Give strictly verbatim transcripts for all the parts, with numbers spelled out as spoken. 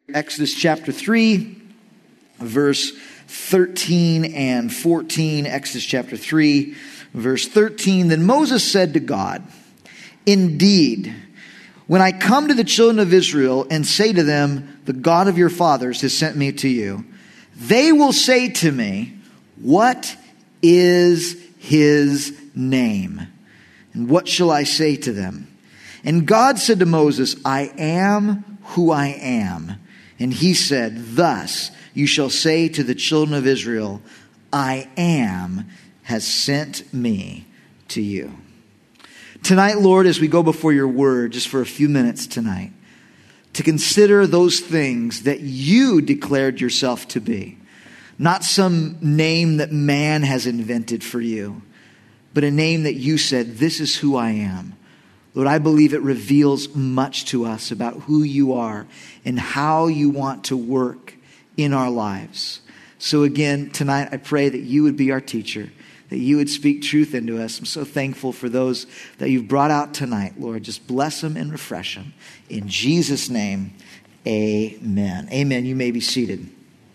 Exodus chapter three, verse thirteen and fourteen. Exodus chapter three, verse thirteen. Then Moses said to God, "Indeed, when I come to the children of Israel and say to them, the God of your fathers has sent me to you, they will say to me, what is his name? And what shall I say to them?" And God said to Moses, "I am who I am." And he said, "Thus you shall say to the children of Israel, I am has sent me to you." Tonight, Lord, as we go before your word, just for a few minutes tonight, to consider those things that you declared yourself to be. Not some name that man has invented for you, but a name that you said, this is who I am. Lord, I believe it reveals much to us about who you are and how you want to work in our lives. So again, tonight I pray that you would be our teacher, that you would speak truth into us. I'm so thankful for those that you've brought out tonight, Lord. Just bless them and refresh them. In Jesus' name, amen. Amen. You may be seated.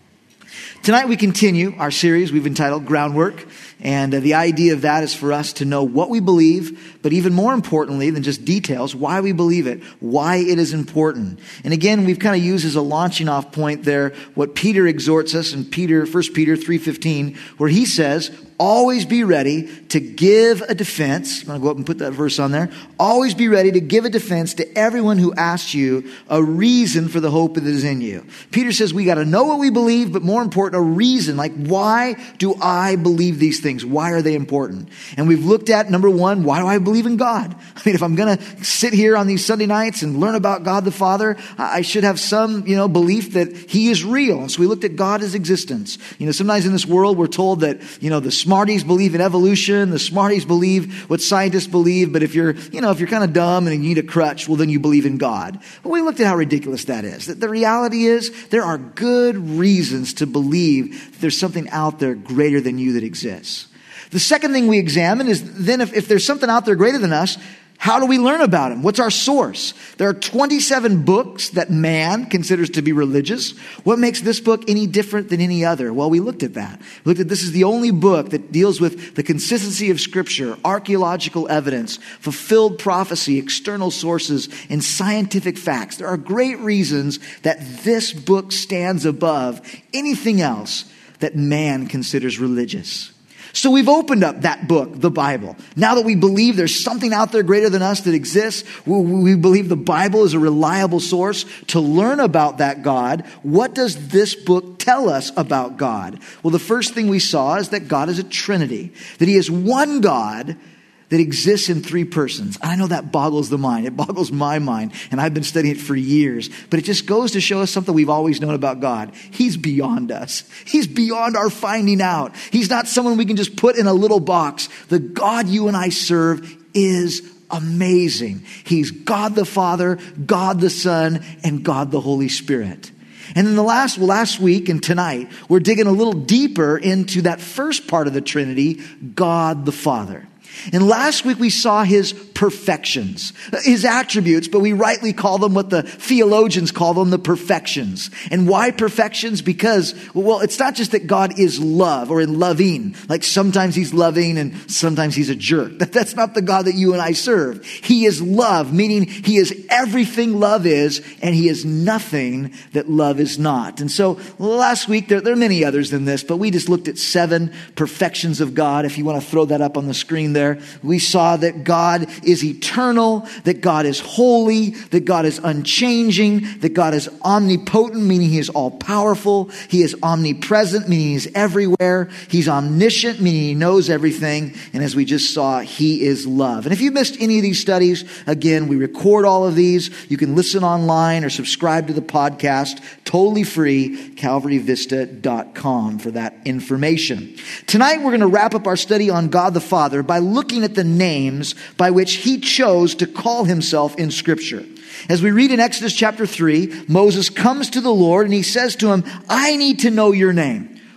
Tonight we continue our series we've entitled Groundwork. And uh, the idea of that is for us to know what we believe, but even more importantly than just details, why we believe it, why it is important. And again, we've kind of used as a launching off point there what Peter exhorts us in Peter, First Peter three fifteen, where he says, always be ready to give a defense. I'm going to go up and put that verse on there. Always be ready to give a defense to everyone who asks you a reason for the hope that is in you. Peter says we got to know what we believe, but more important, a reason. Like, why do I believe these things? Why are they important? And we've looked at, number one, why do I believe in God? I mean, if I'm going to sit here on these Sunday nights and learn about God the Father, I should have some, you know, belief that he is real. And so we looked at God's existence. You know, sometimes in this world, we're told that, you know, the smarties believe in evolution, the smarties believe what scientists believe, but if you're, you know, if you're kind of dumb and you need a crutch, well, then you believe in God. But we looked at how ridiculous that is. That the reality is there are good reasons to believe that there's something out there greater than you that exists. The second thing we examine is then if, if there's something out there greater than us, how do we learn about him? What's our source? There are twenty-seven books that man considers to be religious. What makes this book any different than any other? Well, we looked at that. We looked at this is the only book that deals with the consistency of Scripture, archaeological evidence, fulfilled prophecy, external sources, and scientific facts. There are great reasons that this book stands above anything else that man considers religious. So we've opened up that book, the Bible. Now that we believe there's something out there greater than us that exists, we believe the Bible is a reliable source to learn about that God. What does this book tell us about God? Well, the first thing we saw is that God is a Trinity, that he is one God that exists in three persons. I know that boggles the mind. It boggles my mind, and I've been studying it for years. But it just goes to show us something we've always known about God. He's beyond us. He's beyond our finding out. He's not someone we can just put in a little box. The God you and I serve is amazing. He's God the Father, God the Son, and God the Holy Spirit. And then the last, well, last week and tonight, we're digging a little deeper into that first part of the Trinity, God the Father. And last week we saw his perfections, his attributes, but we rightly call them what the theologians call them, the perfections. And why perfections? Because, well, it's not just that God is love or in loving. Like sometimes he's loving and sometimes he's a jerk. That's not the God that you and I serve. He is love, meaning he is everything love is, and he is nothing that love is not. And so last week, there, there are many others than this, but we just looked at seven perfections of God. If you want to throw that up on the screen there. We saw that God is eternal, that God is holy, that God is unchanging, that God is omnipotent, meaning he is all powerful. He is omnipresent, meaning he's everywhere. He's omniscient, meaning he knows everything. And as we just saw, he is love. And if you missed any of these studies, again, we record all of these. You can listen online or subscribe to the podcast, totally free, calvary vista dot com for that information. Tonight, we're going to wrap up our study on God the Father by looking at the names by which he chose to call himself in Scripture. As we read in Exodus chapter three, Moses comes to the Lord and he says to him, I need to know your name.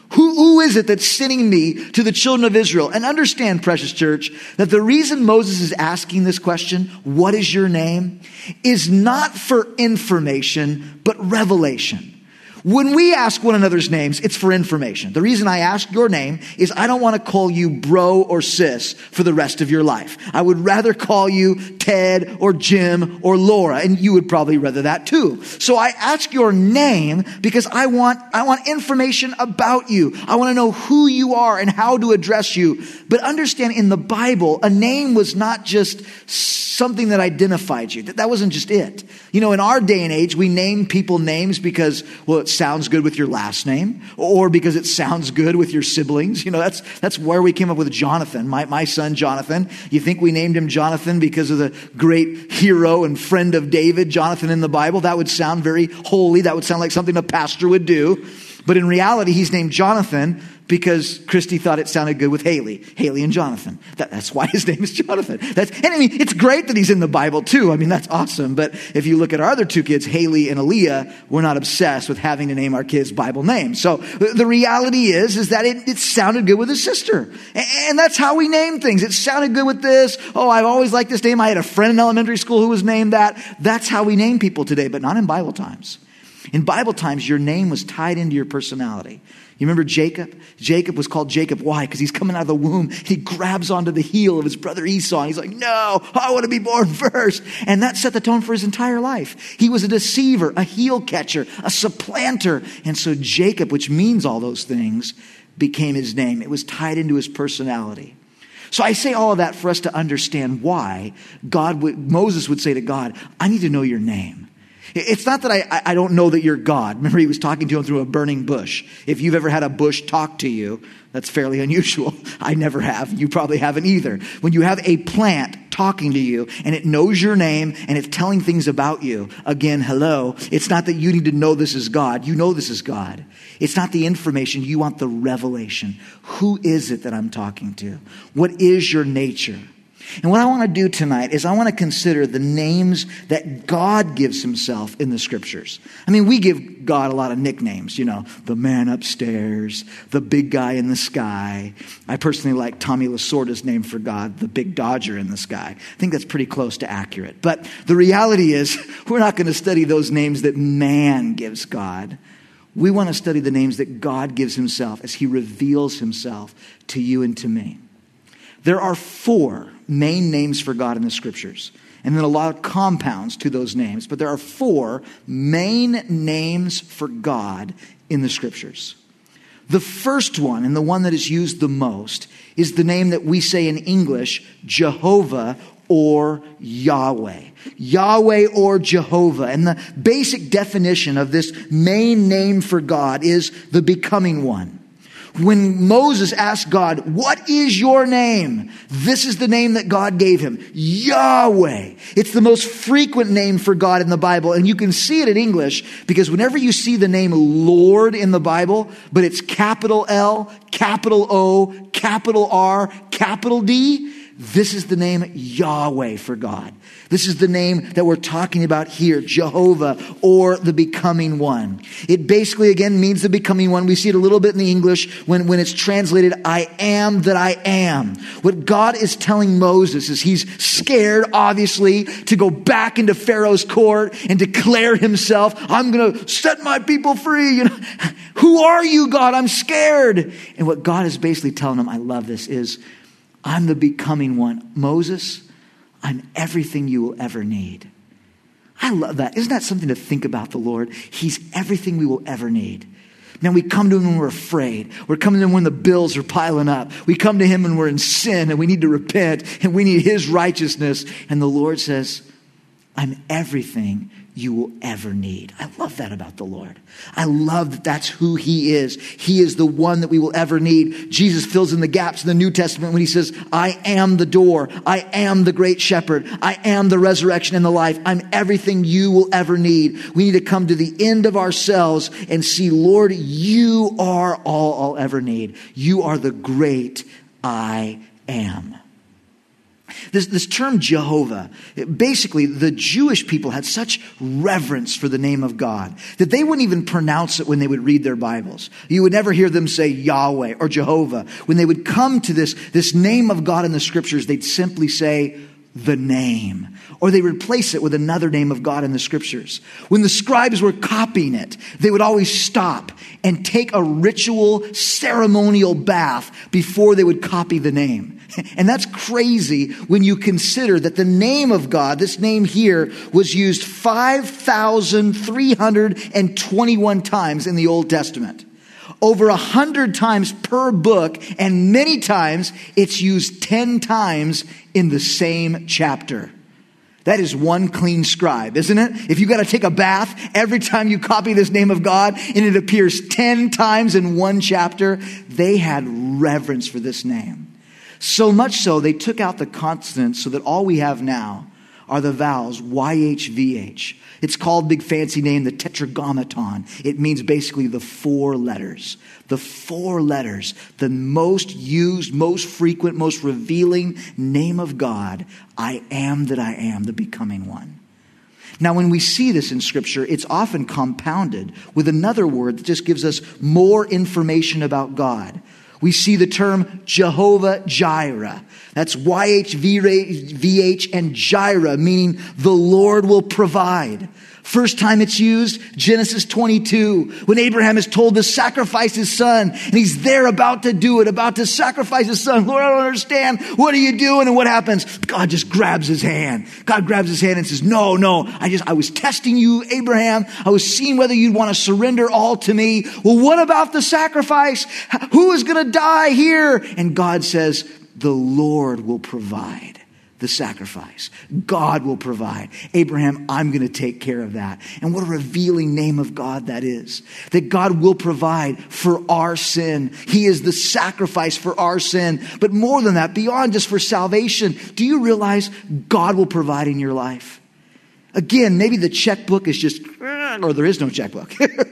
Who, who is it that's sending me to the children of Israel? And understand, precious church, that the reason Moses is asking this question, what is your name, is not for information, but revelation. When we ask one another's names, it's for information. The reason I ask your name is I don't want to call you bro or sis for the rest of your life. I would rather call you Ted or Jim or Laura, and you would probably rather that too. So I ask your name because I want, I want information about you. I want to know who you are and how to address you. But understand, in the Bible, a name was not just something that identified you. That wasn't just it. You know, in our day and age, we name people names because, well, it sounds good with your last name, or because it sounds good with your siblings. You know, that's that's where we came up with Jonathan, my, my son Jonathan. You think we named him Jonathan because of the great hero and friend of David, Jonathan in the Bible? That would sound very holy. That would sound like something a pastor would do. But in reality, he's named Jonathan because Christy thought it sounded good with Haley. Haley and Jonathan. That, that's why his name is Jonathan. That's, and I mean, it's great that he's in the Bible too. I mean, that's awesome. But if you look at our other two kids, Haley and Aaliyah, we're not obsessed with having to name our kids Bible names. So the reality is, is that it, it sounded good with his sister. And, and that's how we name things. It sounded good with this. Oh, I've always liked this name. I had a friend in elementary school who was named that. That's how we name people today, but not in Bible times. In Bible times, your name was tied into your personality. You remember Jacob? Jacob was called Jacob. Why? Because he's coming out of the womb. He grabs onto the heel of his brother Esau. And he's like, no, I want to be born first. And that set the tone for his entire life. He was a deceiver, a heel catcher, a supplanter. And so Jacob, which means all those things, became his name. It was tied into his personality. So I say all of that for us to understand why God would, Moses would say to God, I need to know your name. It's not that I, I don't know that you're God. Remember, he was talking to him through a burning bush. If you've ever had a bush talk to you, that's fairly unusual. I never have. You probably haven't either. When you have a plant talking to you and it knows your name and it's telling things about you, again, hello, it's not that you need to know this is God. You know this is God. It's not the information. You want the revelation. Who is it that I'm talking to? What is your nature? And what I want to do tonight is I want to consider the names that God gives himself in the scriptures. I mean, we give God a lot of nicknames, you know, the man upstairs, the big guy in the sky. I personally like Tommy Lasorda's name for God, the big dodger in the sky. I think that's pretty close to accurate. But the reality is we're not going to study those names that man gives God. We want to study the names that God gives himself as he reveals himself to you and to me. There are four main names for God in the scriptures, and then a lot of compounds to those names. But there are four main names for God in the scriptures. The first one, and the one that is used the most, is the name that we say in English, Jehovah or Yahweh. Yahweh or Jehovah. And the basic definition of this main name for God is the becoming one. When Moses asked God, what is your name? This is the name that God gave him, Yahweh. It's the most frequent name for God in the Bible. And you can see it in English because whenever you see the name Lord in the Bible, but it's capital L, capital O, capital R, capital D, this is the name Yahweh for God. This is the name that we're talking about here, Jehovah, or the becoming one. It basically, again, means the becoming one. We see it a little bit in the English when, when it's translated, I am that I am. What God is telling Moses is he's scared, obviously, to go back into Pharaoh's court and declare himself, I'm going to set my people free. You know, who are you, God? I'm scared. And what God is basically telling him, I love this, is I'm the becoming one. Moses, I'm everything you will ever need. I love that. Isn't that something to think about the Lord? He's everything we will ever need. Now we come to him when we're afraid. We're coming to him when the bills are piling up. We come to him when we're in sin and we need to repent and we need his righteousness. And the Lord says, I'm everything you will ever need. I love that about the Lord. I love that that's who he is. He is the one that we will ever need. Jesus fills in the gaps in the New Testament when he says, I am the door. I am the great shepherd. I am the resurrection and the life. I'm everything you will ever need. We need to come to the end of ourselves and see, Lord, you are all I'll ever need. You are the great I am. This, this term Jehovah, it, basically the Jewish people had such reverence for the name of God that they wouldn't even pronounce it when they would read their Bibles. You would never hear them say Yahweh or Jehovah. When they would come to this, this name of God in the scriptures, they'd simply say the name, or they replace it with another name of God in the scriptures. When the scribes were copying it, they would always stop and take a ritual ceremonial bath before they would copy the name. And that's crazy when you consider that the name of God, this name here, was used five thousand three hundred twenty-one times in the Old Testament. Over a hundred times per book, and many times it's used ten times in the same chapter. That is one clean scribe, isn't it? If you got to take a bath every time you copy this name of God and it appears ten times in one chapter, they had reverence for this name. So much so, they took out the consonants so that all we have now are the vowels Y H V H. It's called, big fancy name, the Tetragrammaton. It means basically the four letters. The four letters, the most used, most frequent, most revealing name of God. I am that I am, the becoming one. Now, when we see this in Scripture, it's often compounded with another word that just gives us more information about God. We see the term Jehovah Jireh. That's Y H V H and Jireh, meaning the Lord will provide. First time it's used, Genesis twenty-two, when Abraham is told to sacrifice his son, and he's there about to do it, about to sacrifice his son. Lord, I don't understand. What are you doing? And what happens? God just grabs his hand. God grabs his hand and says, no, no, I just, I was testing you, Abraham. I was seeing whether you'd want to surrender all to me. Well, what about the sacrifice? Who is going to die here? And God says, the Lord will provide the sacrifice. God will provide. Abraham, I'm going to take care of that. And what a revealing name of God that is. That God will provide for our sin. He is the sacrifice for our sin. But more than that, beyond just for salvation, do you realize God will provide in your life? Again, maybe the checkbook is just, or there is no checkbook.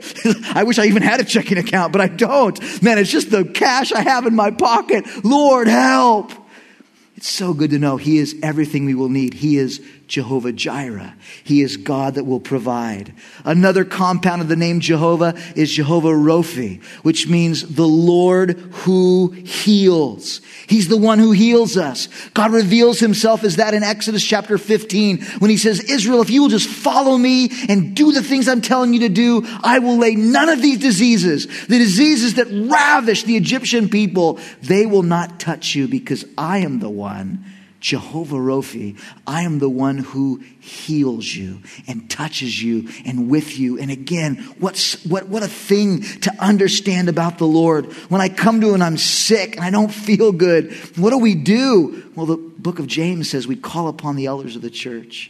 I wish I even had a checking account, but I don't. Man, it's just the cash I have in my pocket. Lord, help. It's so good to know He is everything we will need. He is Jehovah Jireh. He is God that will provide. Another compound of the name Jehovah is Jehovah Rophi, which means the Lord who heals. He's the one who heals us. God reveals Himself as that in Exodus chapter fifteen when He says, Israel, if you will just follow me and do the things I'm telling you to do, I will lay none of these diseases, the diseases that ravish the Egyptian people, they will not touch you because I am the one, Jehovah Rophi. I am the one who heals you and touches you and with you. And again, what's, what, what a thing to understand about the Lord. When I come to Him and I'm sick and I don't feel good, what do we do? Well, the book of James says we call upon the elders of the church.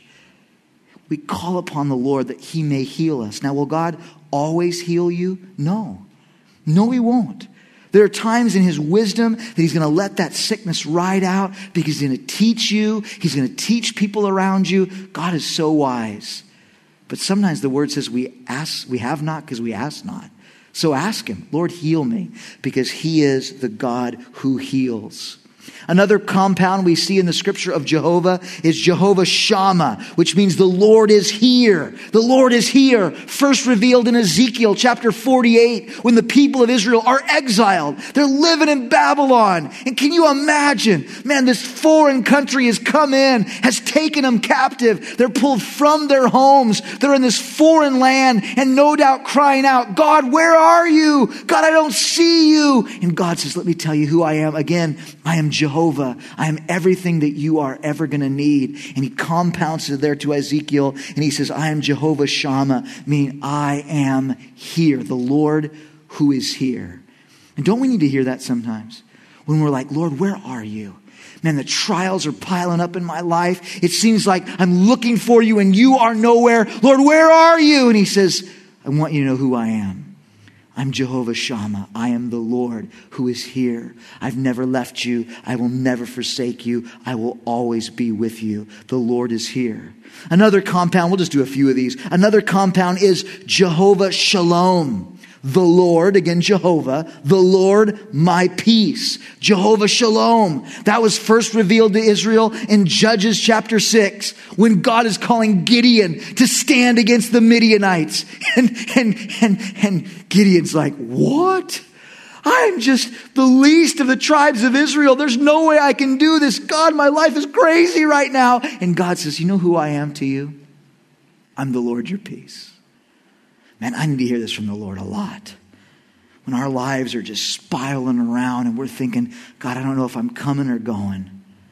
We call upon the Lord that He may heal us. Now, will God always heal you? No. No, He won't. There are times in His wisdom that He's going to let that sickness ride out because He's going to teach you. He's going to teach people around you. God is so wise. But sometimes the word says we ask, we have not because we ask not. So ask Him, Lord, heal me, because He is the God who heals. Another compound we see in the scripture of Jehovah is Jehovah Shammah, which means the Lord is here. The Lord is here. First revealed in Ezekiel chapter forty-eight, when the people of Israel are exiled. They're living in Babylon. And can you imagine? Man, this foreign country has come in, has taken them captive. They're pulled from their homes. They're in this foreign land and no doubt crying out, God, where are you? God, I don't see you. And God says, let me tell you who I am. Again, I am Jehovah. I am everything that you are ever going to need. And He compounds it there to Ezekiel. And He says, I am Jehovah Shammah, meaning I am here. The Lord who is here. And don't we need to hear that sometimes? When we're like, Lord, where are you? Man, the trials are piling up in my life. It seems like I'm looking for you and you are nowhere. Lord, where are you? And He says, I want you to know who I am. I'm Jehovah Shammah. I am the Lord who is here. I've never left you. I will never forsake you. I will always be with you. The Lord is here. Another compound, we'll just do a few of these. Another compound is Jehovah Shalom. The Lord, again, Jehovah, the Lord, my peace. Jehovah Shalom. That was first revealed to Israel in Judges chapter six, when God is calling Gideon to stand against the Midianites. And, and, and, and Gideon's like, what? I'm just the least of the tribes of Israel. There's no way I can do this. God, my life is crazy right now. And God says, you know who I am to you? I'm the Lord, your peace. Man, I need to hear this from the Lord a lot. When our lives are just spiraling around and we're thinking, God, I don't know if I'm coming or going.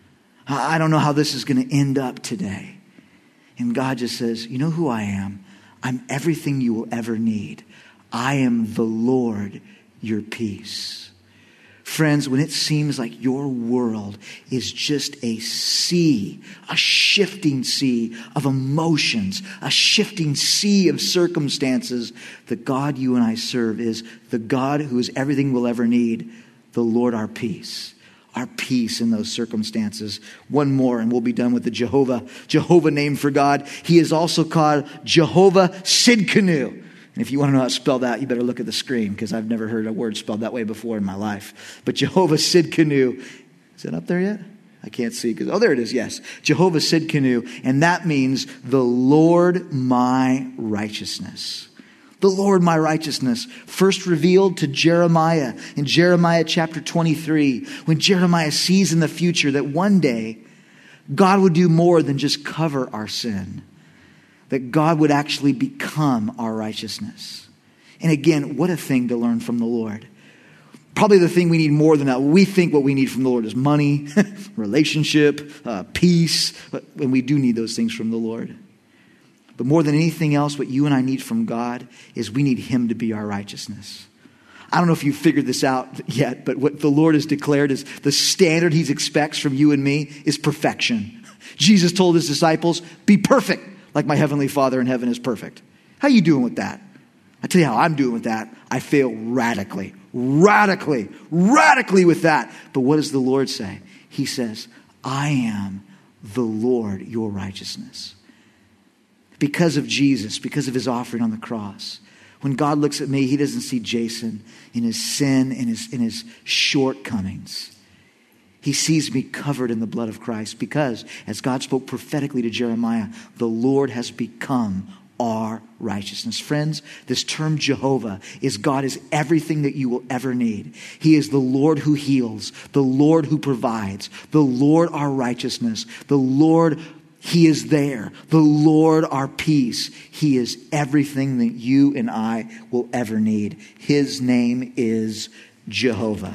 I don't know how this is going to end up today. And God just says, you know who I am? I'm everything you will ever need. I am the Lord, your peace. Friends, when it seems like your world is just a sea, a shifting sea of emotions, a shifting sea of circumstances, the God you and I serve is the God who is everything we'll ever need, the Lord our peace. Our peace in those circumstances. One more and we'll be done with the Jehovah, Jehovah name for God. He is also called Jehovah Sidkenu. And if you want to know how to spell that, you better look at the screen, because I've never heard a word spelled that way before in my life. But Jehovah Sidkenu, is it up there yet? I can't see. Because oh, there it is, yes. Jehovah Sidkenu, and that means the Lord my righteousness. The Lord my righteousness, first revealed to Jeremiah in Jeremiah chapter twenty-three, when Jeremiah sees in the future that one day God would do more than just cover our sin. That God would actually become our righteousness. And again, what a thing to learn from the Lord. Probably the thing we need more than that. We think what we need from the Lord is money, relationship, uh, peace. And we do need those things from the Lord. But more than anything else, what you and I need from God is we need Him to be our righteousness. I don't know if you've figured this out yet, but what the Lord has declared is the standard He expects from you and me is perfection. Jesus told His disciples, be perfect like my heavenly Father in heaven is perfect. How are you doing with that? I tell you how I'm doing with that. I fail radically, radically, radically with that. But what does the Lord say? He says, I am the Lord, your righteousness. Because of Jesus, because of His offering on the cross. When God looks at me, He doesn't see Jason in his sin, in his, in his shortcomings. He sees me covered in the blood of Christ because, as God spoke prophetically to Jeremiah, the Lord has become our righteousness. Friends, this term Jehovah is God is everything that you will ever need. He is the Lord who heals, the Lord who provides, the Lord our righteousness, the Lord, He is there, the Lord our peace. He is everything that you and I will ever need. His name is Jehovah.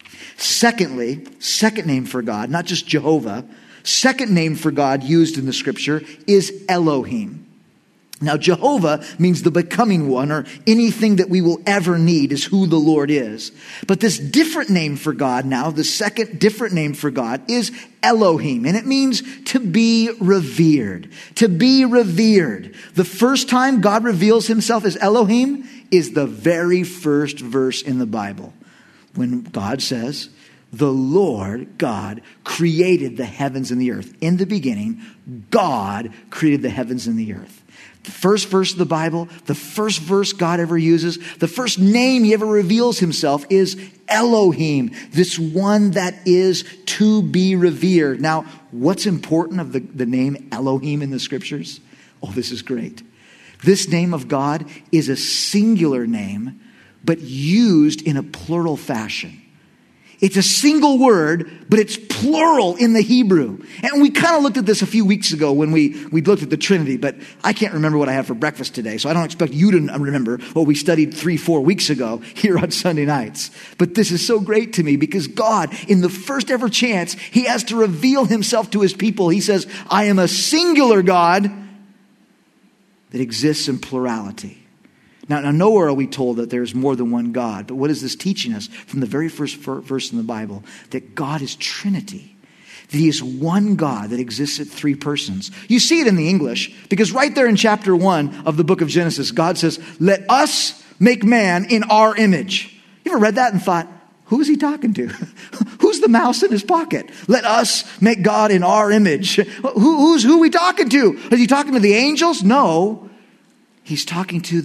Secondly, second name for God, not just Jehovah, second name for God used in the scripture is Elohim. Now, Jehovah means the becoming one, or anything that we will ever need is who the Lord is. But this different name for God now, the second different name for God is Elohim. And it means to be revered, to be revered. The first time God reveals Himself as Elohim is the very first verse in the Bible. When God says, the Lord God created the heavens and the earth. In the beginning, God created the heavens and the earth. The first verse of the Bible, the first verse God ever uses, the first name He ever reveals Himself is Elohim, this one that is to be revered. Now, what's important of the, the name Elohim in the scriptures? Oh, this is great. This name of God is a singular name, but used in a plural fashion. It's a single word, but it's plural in the Hebrew. And we kind of looked at this a few weeks ago when we, we looked at the Trinity, but I can't remember what I had for breakfast today, so I don't expect you to remember what we studied three, four weeks ago here on Sunday nights. But this is so great to me because God, in the first ever chance, He has to reveal Himself to His people. He says, I am a singular God that exists in plurality. Now, now, nowhere are we told that there's more than one God. But what is this teaching us from the very first verse in the Bible? That God is Trinity. That He is one God that exists at three persons. You see it in the English, because right there in chapter one of the book of Genesis, God says, let us make man in our image. You ever read that and thought, who is He talking to? Who's the mouse in his pocket? Let us make God in our image. Who, who's who are we talking to? Is He talking to the angels? No. He's talking to this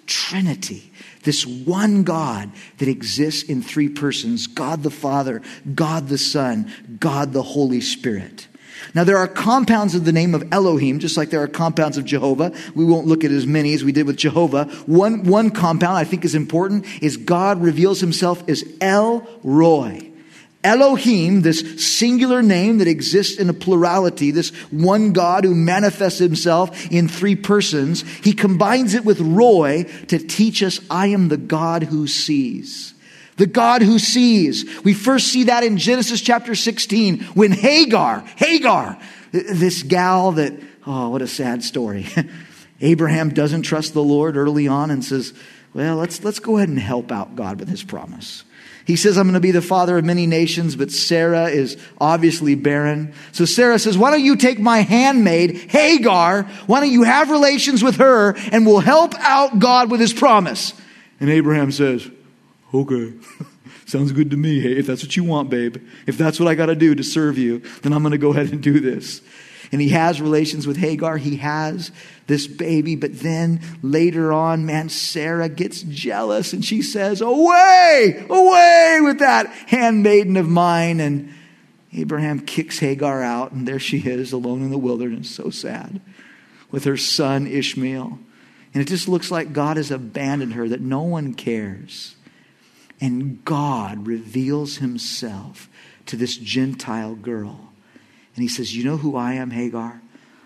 Trinity, this one God that exists in three persons, God the Father, God the Son, God the Holy Spirit. Now, there are compounds of the name of Elohim, just like there are compounds of Jehovah. We won't look at as many as we did with Jehovah. One, one compound I think is important is God reveals himself as El Roi. Elohim, this singular name that exists in a plurality, this one God who manifests himself in three persons, he combines it with Roi to teach us, I am the God who sees. The God who sees. We first see that in Genesis chapter sixteen when Hagar, Hagar, this gal that, oh, what a sad story. Abraham doesn't trust the Lord early on and says, well, let's, let's go ahead and help out God with his promise. He says, I'm going to be the father of many nations, but Sarah is obviously barren. So Sarah says, why don't you take my handmaid, Hagar, why don't you have relations with her and we'll help out God with his promise? And Abraham says, okay, sounds good to me. Hey, if that's what you want, babe, if that's what I got to do to serve you, then I'm going to go ahead and do this. And he has relations with Hagar. He has this baby. But then later on, man, Sarah gets jealous and she says, away, away with that handmaiden of mine. And Abraham kicks Hagar out. And there she is alone in the wilderness. So sad. With her son Ishmael. And it just looks like God has abandoned her, that no one cares. And God reveals himself to this Gentile girl. And he says, you know who I am, Hagar?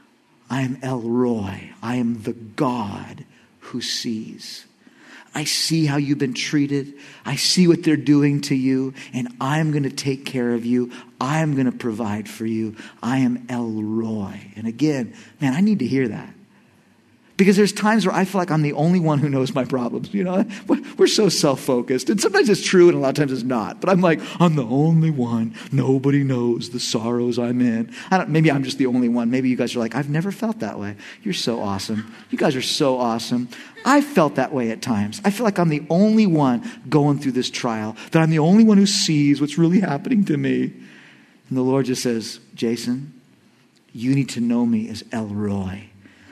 I am El Roi. I am the God who sees. I see how you've been treated. I see what they're doing to you. And I'm going to take care of you. I'm going to provide for you. I am El Roi. And again, man, I need to hear that. Because there's times where I feel like I'm the only one who knows my problems. You know, we're so self-focused. And sometimes it's true and a lot of times it's not. But I'm like, I'm the only one. Nobody knows the sorrows I'm in. I don't, maybe I'm just the only one. Maybe you guys are like, I've never felt that way. You're so awesome. You guys are so awesome. I felt that way at times. I feel like I'm the only one going through this trial. That I'm the only one who sees what's really happening to me. And the Lord just says, Jason, you need to know me as El Roi.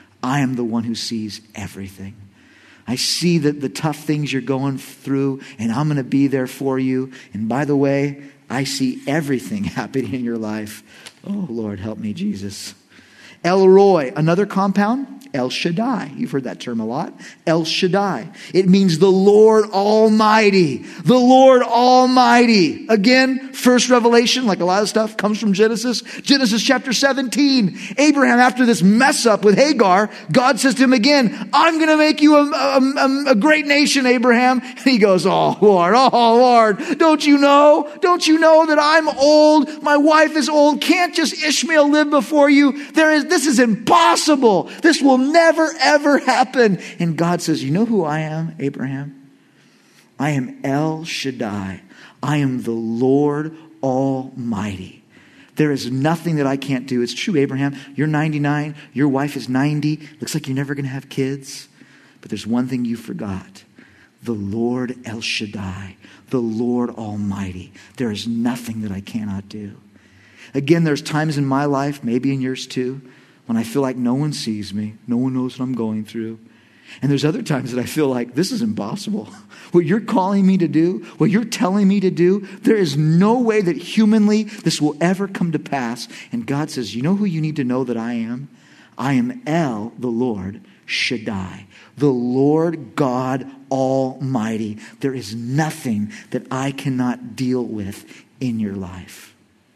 I am the one who sees everything. I see that the tough things you're going through, and I'm going to be there for you. And by the way, I see everything happening in your life. Oh, Lord, help me, Jesus. El Roi, another compound, El Shaddai. You've heard that term a lot. El Shaddai. It means the Lord Almighty. The Lord Almighty. Again, first revelation, like a lot of stuff, comes from Genesis. Genesis chapter seventeen. Abraham, after this mess up with Hagar, God says to him again, I'm going to make you a, a, a great nation, Abraham. And he goes, oh, Lord, oh, Lord, don't you know? Don't you know that I'm old? My wife is old. Can't just Ishmael live before you? There is, this is impossible. This will never, ever happen. And God says, you know who I am, Abraham? I am El Shaddai. I am the Lord Almighty. There is nothing that I can't do. It's true, Abraham. You're ninety-nine. Your wife is ninety. Looks like you're never going to have kids. But there's one thing you forgot. The Lord El Shaddai. The Lord Almighty. There is nothing that I cannot do. Again, there's times in my life, maybe in yours too, when I feel like no one sees me, no one knows what I'm going through. And there's other times that I feel like this is impossible. What you're calling me to do, what you're telling me to do, there is no way that humanly this will ever come to pass. And God says, you know who you need to know that I am? I am El, the Lord, Shaddai, the Lord God Almighty. There is nothing that I cannot deal with in your life.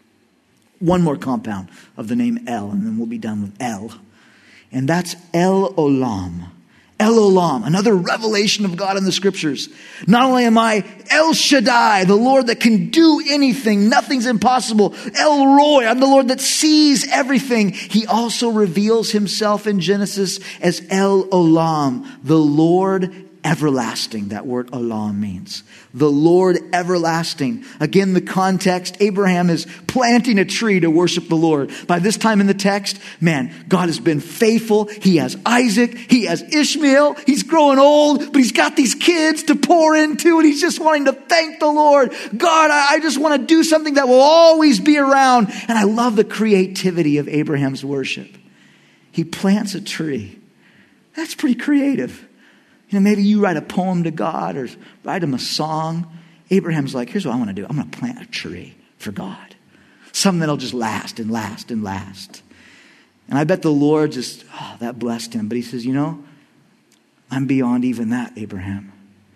One more compound of the name El, and then we'll be done with El. And that's El Olam. El Olam, another revelation of God in the scriptures. Not only am I El Shaddai, the Lord that can do anything, nothing's impossible. El Roi, I'm the Lord that sees everything. He also reveals himself in Genesis as El Olam, the Lord everlasting. That word Olam means the Lord everlasting. Again, the context, Abraham is planting a tree to worship the Lord. By this time in the text, man, God has been faithful. He has Isaac. He has Ishmael. He's growing old, but he's got these kids to pour into, and he's just wanting to thank the Lord. God, I, I just want to do something that will always be around. And I love the creativity of Abraham's worship. He plants a tree. That's pretty creative. You know, maybe you write a poem to God or write him a song. Abraham's like, here's what I want to do. I'm going to plant a tree for God. Something that'll just last and last and last. And I bet the Lord just, oh, that blessed him. But he says, you know, I'm beyond even that, Abraham.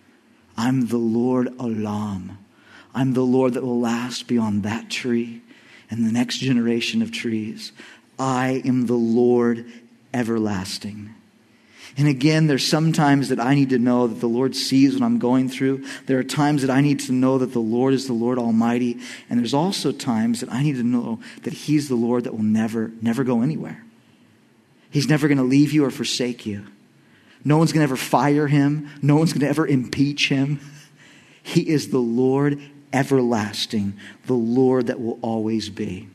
I'm the Lord Olam. I'm the Lord that will last beyond that tree and the next generation of trees. I am the Lord everlasting. And again, there's some times that I need to know that the Lord sees what I'm going through. There are times that I need to know that the Lord is the Lord Almighty. And there's also times that I need to know that he's the Lord that will never, never go anywhere. He's never going to leave you or forsake you. No one's going to ever fire him. No one's going to ever impeach him. He is the Lord everlasting, the Lord that will always be.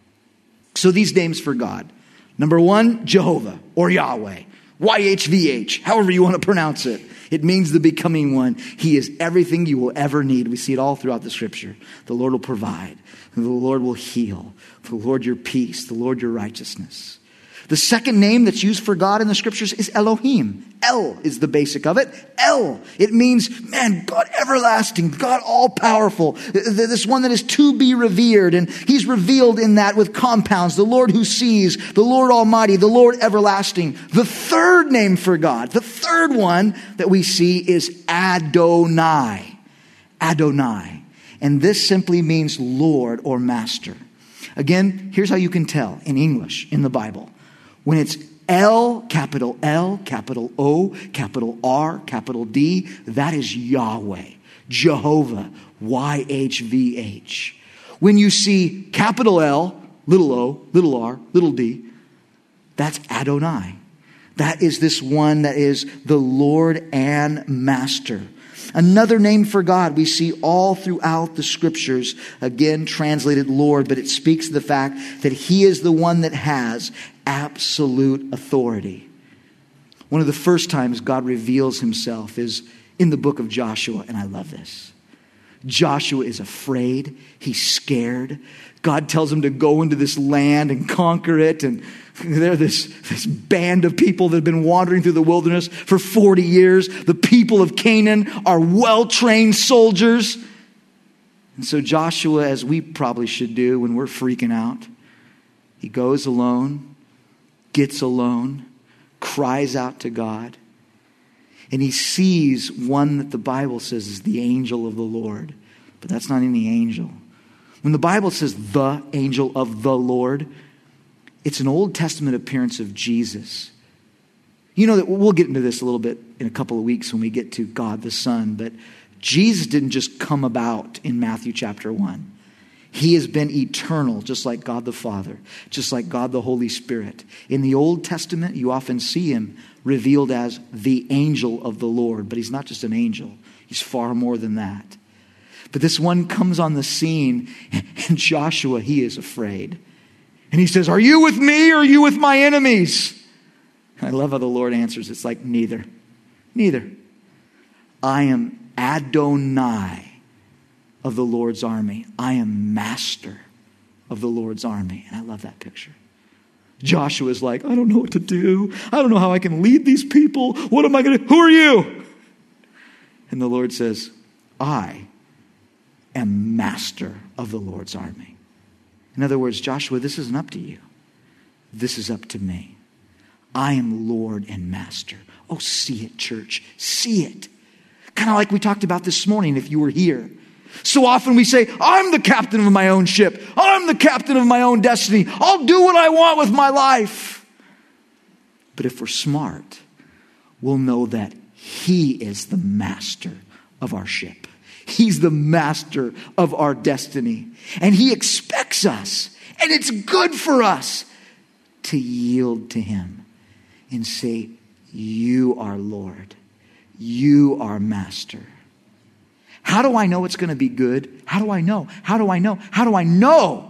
So these names for God. Number one, Jehovah or Yahweh. Y H V H, however you want to pronounce it. It means the becoming one. He is everything you will ever need. We see it all throughout the scripture. The Lord will provide. The Lord will heal. The Lord your peace. The Lord your righteousness. The second name that's used for God in the scriptures is Elohim. El is the basic of it. El. It means, man, God everlasting, God all-powerful. This one that is to be revered. And he's revealed in that with compounds. The Lord who sees, the Lord Almighty, the Lord everlasting. The third name for God, the third one that we see is Adonai. Adonai. And this simply means Lord or Master. Again, here's how you can tell in English, in the Bible. When it's L, capital L, capital O, capital R, capital D, that is Yahweh, Jehovah, Y H V H. When you see capital L, little o, little r, little d, that's Adonai. That is this one that is the Lord and Master. Another name for God we see all throughout the scriptures, again translated Lord, but it speaks to the fact that he is the one that has absolute authority. One of the first times God reveals himself is in the book of Joshua, and I love this. Joshua is afraid. He's scared. God tells him to go into this land and conquer it. And they're this, this band of people that have been wandering through the wilderness for forty years. The people of Canaan are well-trained soldiers. And so Joshua, as we probably should do when we're freaking out, he goes alone, gets alone, cries out to God. And he sees one that the Bible says is the angel of the Lord. But that's not any angel. When the Bible says the angel of the Lord, it's an Old Testament appearance of Jesus. You know that we'll get into this a little bit in a couple of weeks when we get to God the Son. But Jesus didn't just come about in Matthew chapter one. He has been eternal, just like God the Father, just like God the Holy Spirit. In the Old Testament, you often see him revealed as the angel of the Lord. But he's not just an angel. He's far more than that. But this one comes on the scene, and Joshua, he is afraid. And he says, are you with me or are you with my enemies? I love how the Lord answers. It's like neither. Neither. I am Adonai of the Lord's army. I am master of the Lord's army. And I love that picture. Joshua is like, I don't know what to do. I don't know how I can lead these people. What am I going to do? Who are you? And the Lord says, I am master of the Lord's army. In other words, Joshua, this isn't up to you. This is up to me. I am Lord and master. Oh, see it, church. See it. Kind of like we talked about this morning if you were here. So often we say, I'm the captain of my own ship. I'm the captain of my own destiny. I'll do what I want with my life. But if we're smart, we'll know that he is the master of our ship. He's the master of our destiny. And he expects us, and it's good for us, to yield to him and say, you are Lord. You are master. How do I know it's going to be good? How do I know? How do I know? How do I know?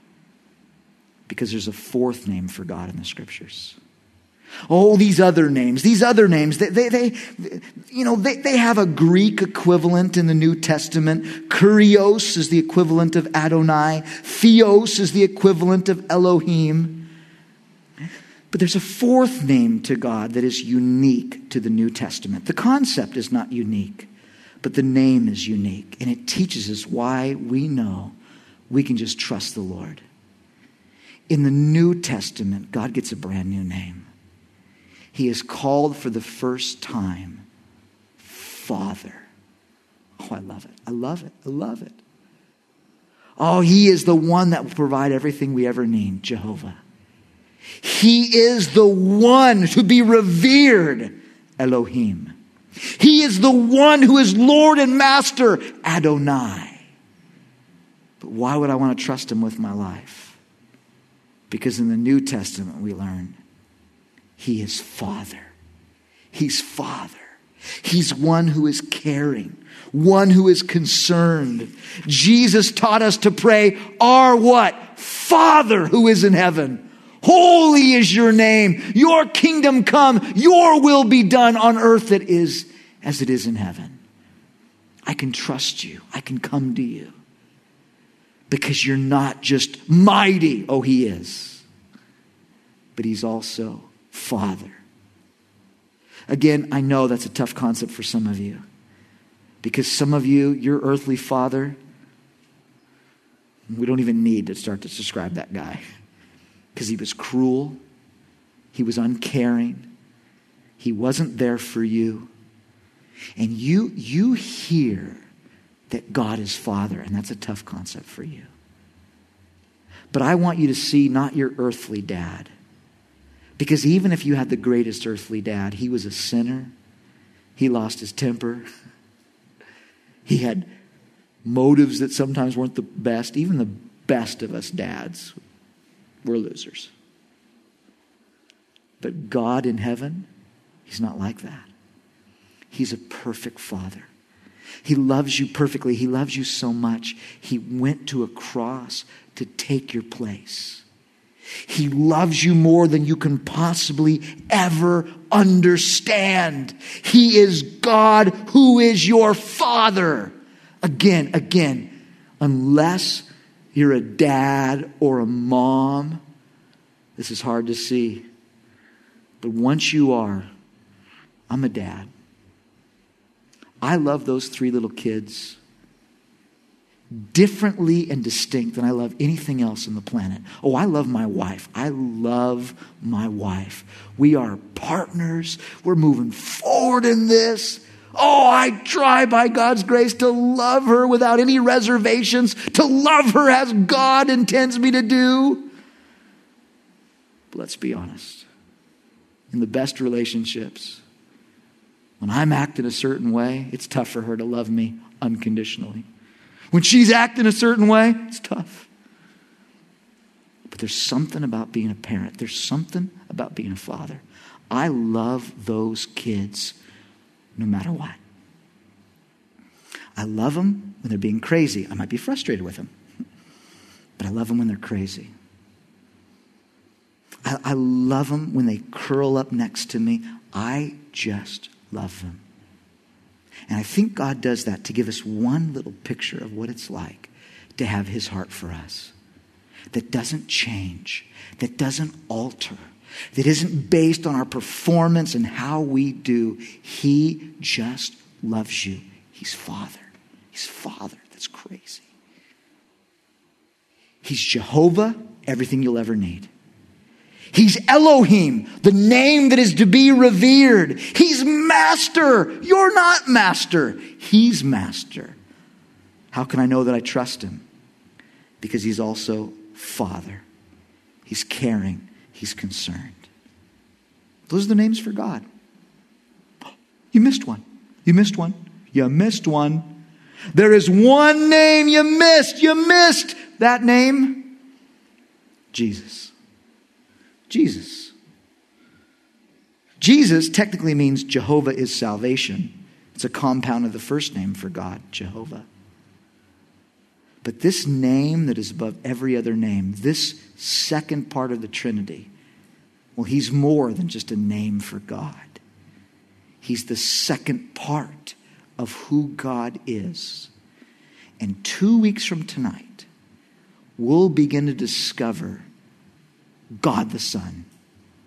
Because there's a fourth name for God in the scriptures. Oh, these other names, these other names, they, they, they you know, they, they have a Greek equivalent in the New Testament. Kurios is the equivalent of Adonai. Theos is the equivalent of Elohim. But there's a fourth name to God that is unique to the New Testament. The concept is not unique, but the name is unique. And it teaches us why we know we can just trust the Lord. In the New Testament, God gets a brand new name. He is called for the first time Father. Oh, I love it. I love it. I love it. Oh, he is the one that will provide everything we ever need, Jehovah. He is the one to be revered, Elohim. He is the one who is Lord and Master, Adonai. But why would I want to trust him with my life? Because in the New Testament we learn he is Father. He's Father. He's one who is caring, one who is concerned. Jesus taught us to pray, our what? Father who is in heaven. Holy is your name. Your kingdom come. Your will be done on earth that is as it is in heaven. I can trust you. I can come to you. Because you're not just mighty. Oh, he is. But he's also Father. Again, I know that's a tough concept for some of you. Because some of you, your earthly father, we don't even need to start to describe that guy. Because he was cruel. He was uncaring. He wasn't there for you. And you, you hear that God is Father, and that's a tough concept for you. But I want you to see not your earthly dad. Because even if you had the greatest earthly dad, he was a sinner. He lost his temper. He had motives that sometimes weren't the best. Even the best of us dads, we're losers. But God in heaven, he's not like that. He's a perfect Father. He loves you perfectly. He loves you so much. He went to a cross to take your place. He loves you more than you can possibly ever understand. He is God who is your Father. Again, again, unless you're a dad or a mom, this is hard to see. But once you are, I'm a dad. I love those three little kids differently and distinct than I love anything else on the planet. Oh, I love my wife. I love my wife. We are partners. We're moving forward in this. Oh, I try by God's grace to love her without any reservations, to love her as God intends me to do. But let's be honest. In the best relationships, when I'm acting a certain way, it's tough for her to love me unconditionally. When she's acting a certain way, it's tough. But there's something about being a parent. There's something about being a father. I love those kids no matter what. I love them when they're being crazy. I might be frustrated with them. But I love them when they're crazy. I, I love them when they curl up next to me. I just love them. And I think God does that to give us one little picture of what it's like to have his heart for us. That doesn't change. That doesn't alter. That isn't based on our performance and how we do. He just loves you. He's Father. He's Father. That's crazy. He's Jehovah, everything you'll ever need. He's Elohim, the name that is to be revered. He's Master. You're not Master. He's Master. How can I know that I trust him? Because he's also Father. He's caring. He's concerned. Those are the names for God. You missed one. You missed one. You missed one. There is one name you missed. You missed that name. Jesus. Jesus. Jesus technically means Jehovah is salvation. It's a compound of the first name for God, Jehovah. But this name that is above every other name, this second part of the Trinity, well, he's more than just a name for God. He's the second part of who God is. And two weeks from tonight, we'll begin to discover God the Son.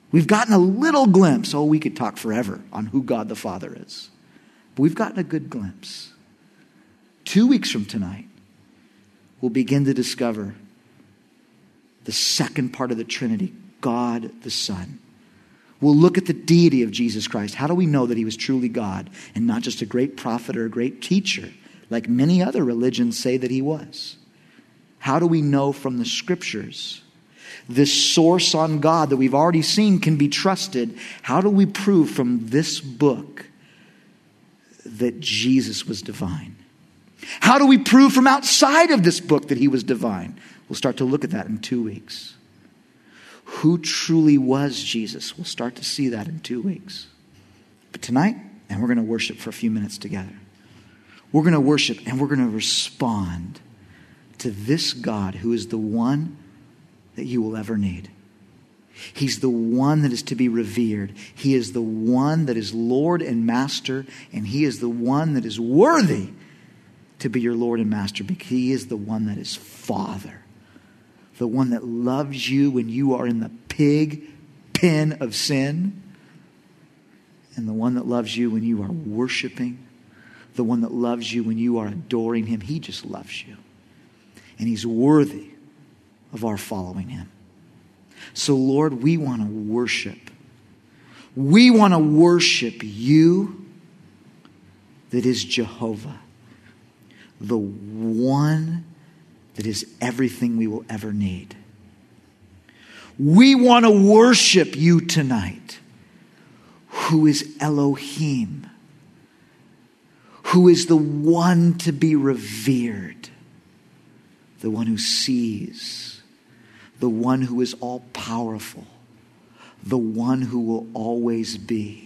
We've gotten a little glimpse. Oh, we could talk forever on who God the Father is. But we've gotten a good glimpse. Two weeks from tonight, we'll begin to discover the second part of the Trinity, God the Son. We'll look at the deity of Jesus Christ. How do we know that he was truly God and not just a great prophet or a great teacher, like many other religions say that he was? How do we know from the scriptures? This source on God that we've already seen can be trusted. How do we prove from this book that Jesus was divine? How do we prove from outside of this book that he was divine? We'll start to look at that in two weeks. Who truly was Jesus? We'll start to see that in two weeks. But tonight, and we're going to worship for a few minutes together. We're going to worship and we're going to respond to this God who is the one that you will ever need. He's the one that is to be revered. He is the one that is Lord and Master, and he is the one that is worthy to be your Lord and Master, because he is the one that is Father. The one that loves you when you are in the pig pen of sin. And the one that loves you when you are worshiping. The one that loves you when you are adoring him. He just loves you. And he's worthy of our following him. So Lord, we want to worship. We want to worship you that is Jehovah. The one that is everything we will ever need. We want to worship you tonight, who is Elohim, who is the one to be revered, the one who sees, the one who is all powerful, the one who will always be.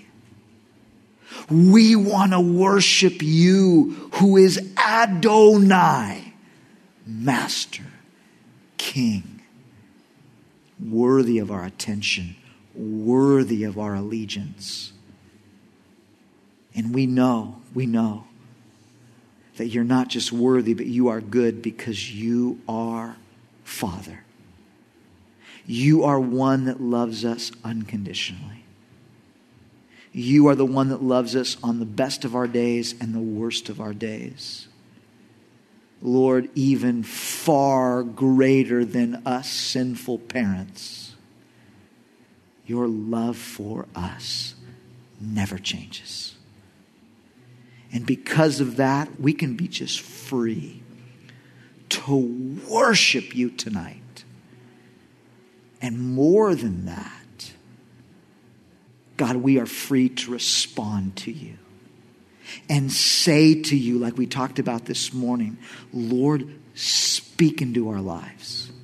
We want to worship you, who is Adonai, Master, King, worthy of our attention, worthy of our allegiance. And we know, we know that you're not just worthy, but you are good because you are Father. You are one that loves us unconditionally. You are the one that loves us on the best of our days and the worst of our days. Lord, even far greater than us sinful parents, your love for us never changes. And because of that, we can be just free to worship you tonight. And more than that, God, we are free to respond to you and say to you, like we talked about this morning, Lord, speak into our lives.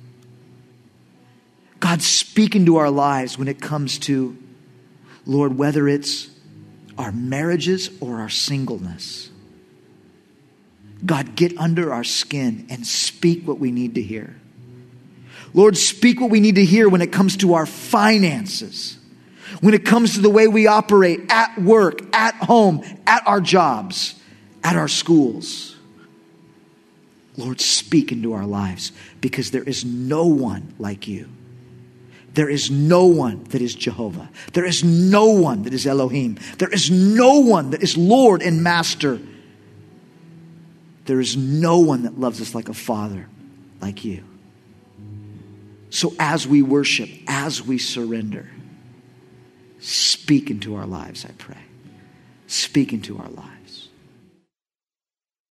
God, speak into our lives when it comes to, Lord, whether it's our marriages or our singleness. God, get under our skin and speak what we need to hear. Lord, speak what we need to hear when it comes to our finances. When it comes to the way we operate at work, at home, at our jobs, at our schools. Lord, speak into our lives, because there is no one like you. There is no one that is Jehovah. There is no one that is Elohim. There is no one that is Lord and Master. There is no one that loves us like a Father, like you. So as we worship, as we surrender, speak into our lives, I pray. Speak into our lives.